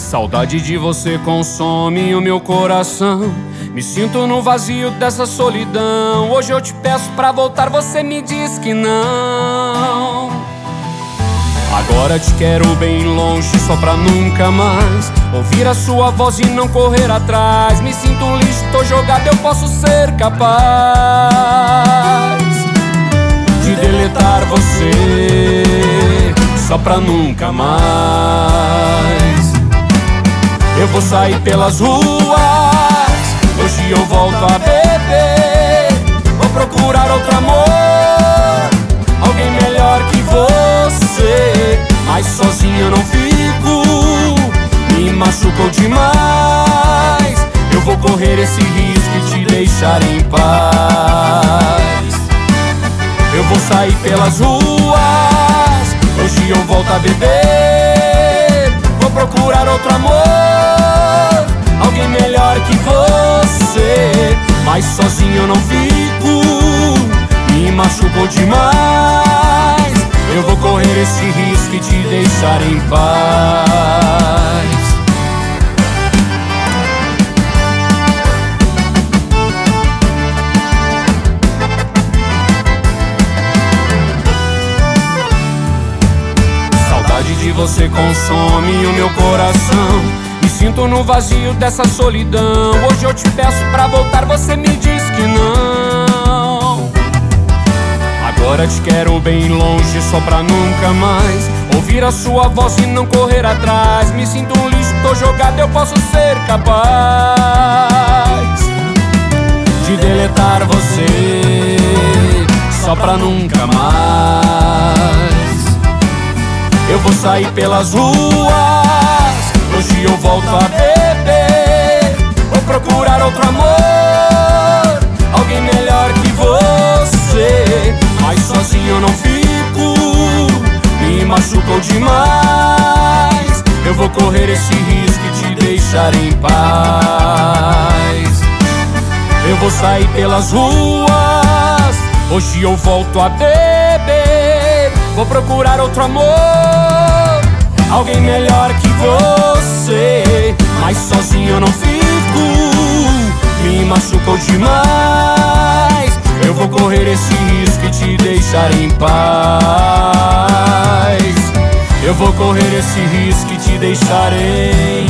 Saudade de você consome o meu coração. Me sinto no vazio dessa solidão. Hoje eu te peço pra voltar, você me diz que não. Agora te quero bem longe, só pra nunca mais ouvir a sua voz e não correr atrás. Me sinto um lixo, tô jogado, eu posso ser capaz de deletar você, só pra nunca mais. Eu vou sair pelas ruas, hoje eu volto a beber. Vou procurar outro amor, alguém melhor que você. Mas sozinho eu não fico, me machucou demais. Eu vou correr esse risco e te deixar em paz. Eu vou sair pelas ruas, hoje eu volto a beber. Vou procurar outro amor, alguém melhor que você. Mas sozinho eu não fico, me machucou demais. Eu vou correr esse risco e te deixar em paz. Saudade de você consome o meu coração. Me sinto no vazio dessa solidão. Hoje eu te peço pra voltar, você me diz que não. Agora te quero bem longe, só pra nunca mais ouvir a sua voz e não correr atrás. Me sinto um lixo, tô jogado, eu posso ser capaz de deletar você, só pra nunca mais. Eu vou sair pelas ruas, hoje eu volto a beber. Vou procurar outro amor, alguém melhor que você. Mas sozinho eu não fico, me machucou demais. Eu vou correr esse risco e te deixar em paz. Eu vou sair pelas ruas, hoje eu volto a beber. Vou procurar outro amor, alguém melhor que você. Mas sozinho eu não fico, me machucou demais. Eu vou correr esse risco e te deixar em paz. Eu vou correr esse risco e te deixar em